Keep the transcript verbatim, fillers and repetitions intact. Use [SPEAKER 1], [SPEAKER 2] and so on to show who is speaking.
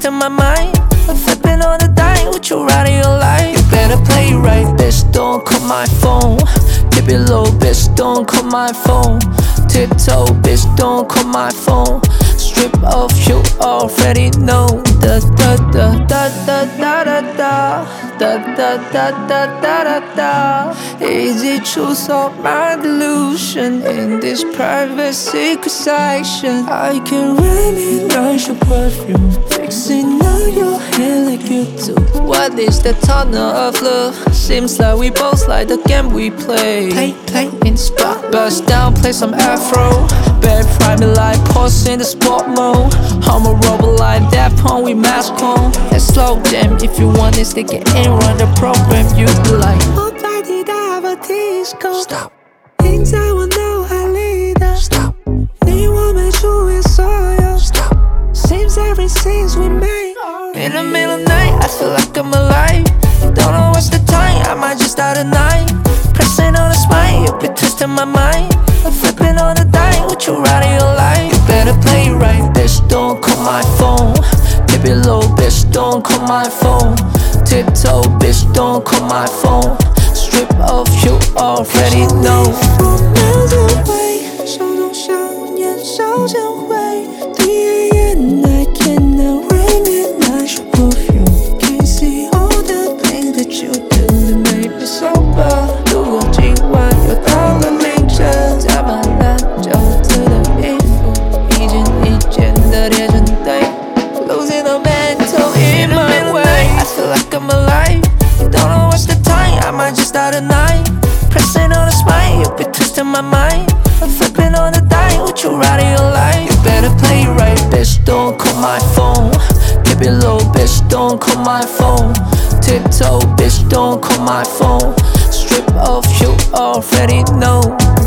[SPEAKER 1] twisting my mind. I'm flipping on the dime, would you rather your life? You better play it right, bitch, don't call my phone. Dip it low, bitch, don't call my phone. Tiptoe, bitch, don't call my phone. Strip off, you already know. Da da da da da da da da da da da da da da da. Easy choose of my delusion in this private secret section. I can recognize your perfume, fixing on your hair like you do. What is the tunnel of love? Seems like we both like the game we play. Play, play in spot, bust down, play some afro. Bad prime me like pause in the sport mode. I'm a robot like that punk, we mask on. And slow jam if you want this, stick it in, run the program, you be like Stop.
[SPEAKER 2] in在我脑海里的
[SPEAKER 1] Stop.
[SPEAKER 2] 你我没注意所有
[SPEAKER 1] Stop.
[SPEAKER 2] Seems every scenes we made
[SPEAKER 1] In the middle of the night, I feel like I'm alive. Don't know what's the time, I might just start a night. Pressing on the spine, you be twisting my mind. I'm flipping on the dime, would you rather your life? You better play it right, bitch, don't call my phone. Dip it low, bitch, don't call my phone. Tiptoe, bitch, don't call my phone. Strip off, you already know.
[SPEAKER 2] From miles away 手动笑眼少将会第一眼 I cannot recognize your perfume Can't see all the things that you do
[SPEAKER 1] that make me sober. 如果今晚又到了凌晨，加满了酒渍的衣服，一件一件的叠成堆 Losing the mental in my way. I feel like I'm alive. Don't know what's the time, I might just start a night. Pressing on the spine, you be twisting my mind. I'm flipping on the dime, would you rather your life? You better play it right, bitch, don't call my phone. Dip it low, bitch, don't call my phone. Tiptoe, bitch, don't call my phone. Strip off, you already know.